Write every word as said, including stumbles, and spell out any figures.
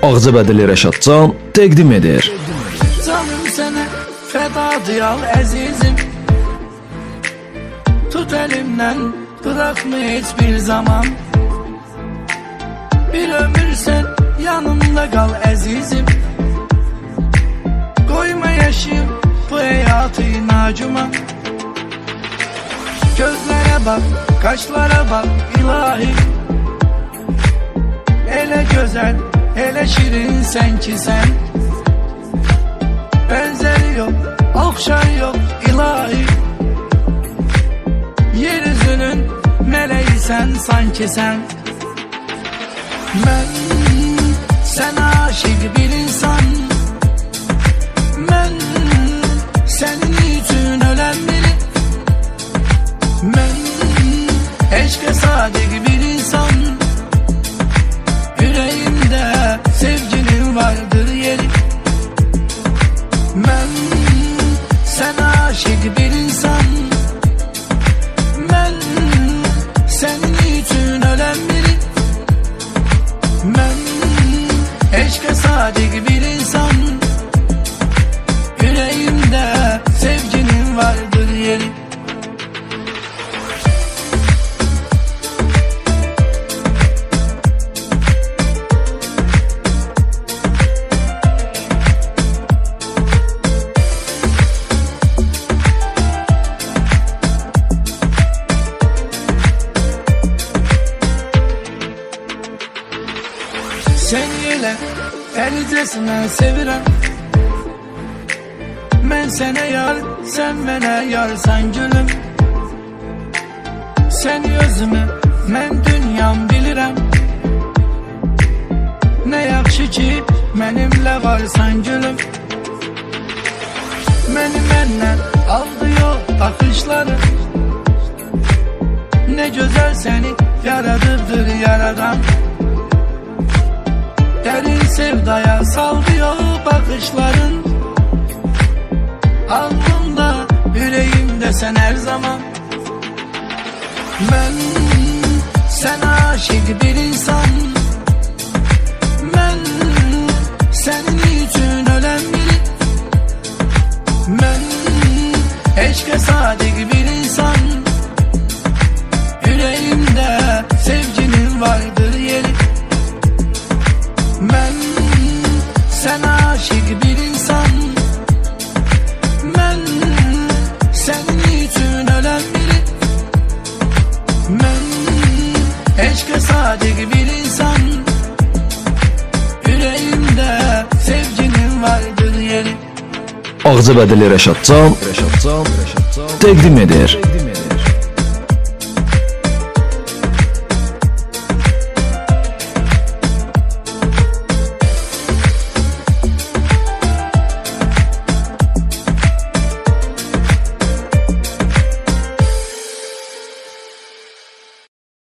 Ağzıbədili Rəşadcan təqdim edir. Canım sənə fədadır al əzizim, tut əlimdən bırakma heç bir zaman. Bir ömür sən yanımda kal əzizim, koyma yaşayım bu hayatı inacıma. Gözlere bak, kaşlara bak ilahi, ele güzel, ele şirin sen ki sen. Benzeri yok, okşar yok ilahi, yeryüzünün meleği sen sanki sen. Ben sana aşık bir insan, ben senin için ölen biri. Ben eşke sadık bir insan, yüreğimde sevginin vardır yeri. Ben sana aşık bir insan, ben senin için ölen biri. Ben eşke sadık bir insan, yüreğimde sevginin vardır yeri. Seni elə əlicəsinə sevirəm, mən sənə yar, sən mənə yarsan gülüm. Səni özümü, mən dünyam bilirəm, nə yaxşı ki mənimlə varsan gülüm. Məni məndən aldı yol baxışları, nə gözəl səni yaradıbdır yaradan. Derin sevdaya sallıyor bakışların, aklımda, yüreğimde sen her zaman. Ben sana aşık bir insan, ben senin için ölen biri. Ben eşke sadık bir insan, yüreğimde sevginin vardır yeri. Ben sana aşık bir insan, ben senin için ölen biri. Ben eşke sadık bir insan, yüreğimde sevginin vardır yeri. Ağzıbədili Rəşadcan təqdim edir.